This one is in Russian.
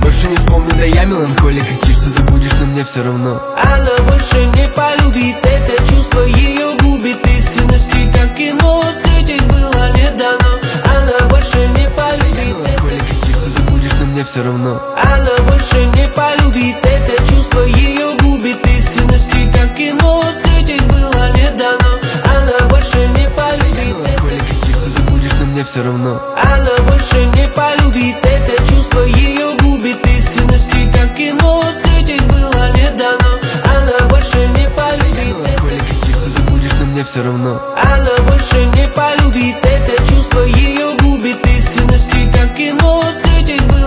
больше не вспомню, да я меланхолик. Кричишь, что забудешь, но мне все равно. Она больше не полюбит, это чувство ее губит. Истинности, как кино, встретить было не дано. Она больше не полюбит, Меланхолик, кричишь, что забудешь, но мне все равно. она больше не полюбит, это чувство ее губит. Истинности, как кино, встретить было не дано. Она больше не полюбит, Меланхолик, кричишь, что забудешь, но мне все равно. она больше не полюбит, это чувство ее губит. Истинности, как кино, встретить было не дано. Она больше не полюбит, Меланхолик, кричишь, что забудешь, но мне все равно. она больше не полюбит, это чувство ее губит. Истинности, как кино, встретить было